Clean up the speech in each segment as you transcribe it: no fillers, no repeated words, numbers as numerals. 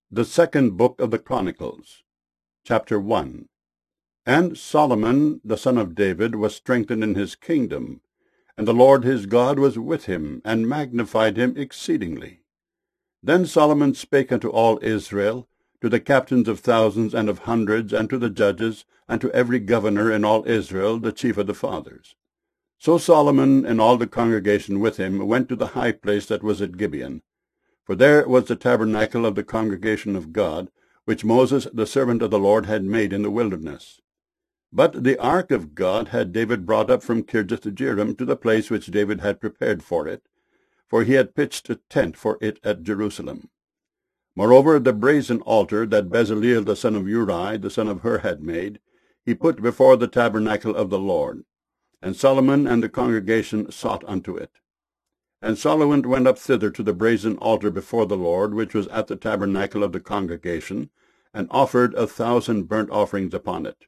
The second book of the Chronicles, chapter 1. And Solomon the son of David was strengthened in his kingdom, and the Lord his God was with him, and magnified him exceedingly. Then Solomon spake unto all Israel, to the captains of thousands and of hundreds, and to the judges, and to every governor in all Israel, the chief of the fathers. So Solomon and all the congregation with him went to the high place that was at Gibeon. For there was the tabernacle of the congregation of God, which Moses the servant of the Lord had made in the wilderness. But the ark of God had David brought up from Kirjath-jearim to the place which David had prepared for it, for he had pitched a tent for it at Jerusalem. Moreover, the brazen altar that Bezaleel the son of Uri, the son of Hur, had made, he put before the tabernacle of the Lord. And Solomon and the congregation sought unto it. And Solomon went up thither to the brazen altar before the Lord, which was at the tabernacle of the congregation, and offered 1,000 burnt offerings upon it.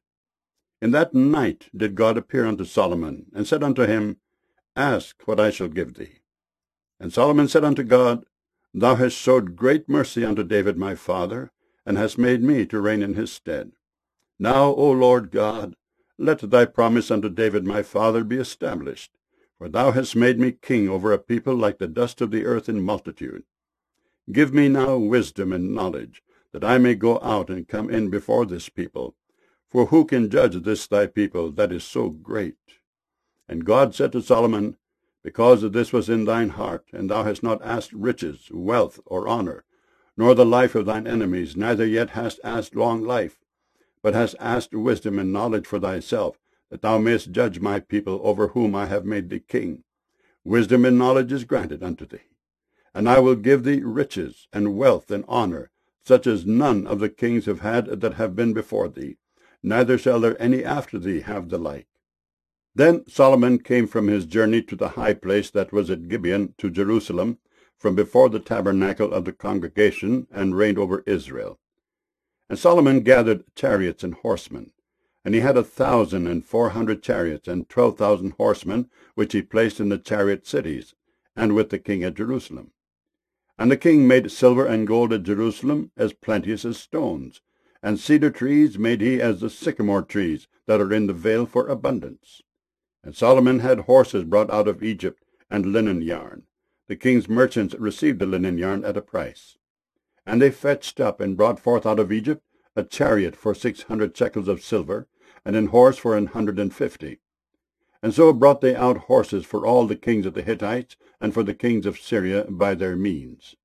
In that night did God appear unto Solomon, and said unto him, Ask what I shall give thee. And Solomon said unto God, Thou hast showed great mercy unto David my father, and hast made me to reign in his stead. Now, O Lord God, let thy promise unto David my father be established. For thou hast made me king over a people like the dust of the earth in multitude. Give me now wisdom and knowledge, that I may go out and come in before this people. For who can judge this thy people that is so great? And God said to Solomon, Because this was in thine heart, and thou hast not asked riches, wealth, or honor, nor the life of thine enemies, neither yet hast asked long life, but hast asked wisdom and knowledge for thyself, that thou mayest judge my people over whom I have made thee king. Wisdom and knowledge is granted unto thee. And I will give thee riches, and wealth, and honor, such as none of the kings have had that have been before thee, neither shall there any after thee have the like. Then Solomon came from his journey to the high place that was at Gibeon to Jerusalem, from before the tabernacle of the congregation, and reigned over Israel. And Solomon gathered chariots and horsemen. And he had 1,400 chariots, and 12,000 horsemen, which he placed in the chariot cities, and with the king at Jerusalem. And the king made silver and gold at Jerusalem as plenteous as stones, and cedar trees made he as the sycamore trees that are in the vale for abundance. And Solomon had horses brought out of Egypt, and linen yarn. The king's merchants received the linen yarn at a price. And they fetched up and brought forth out of Egypt a chariot for 600 shekels of silver, and an horse for 150. And so brought they out horses for all the kings of the Hittites, and for the kings of Syria by their means.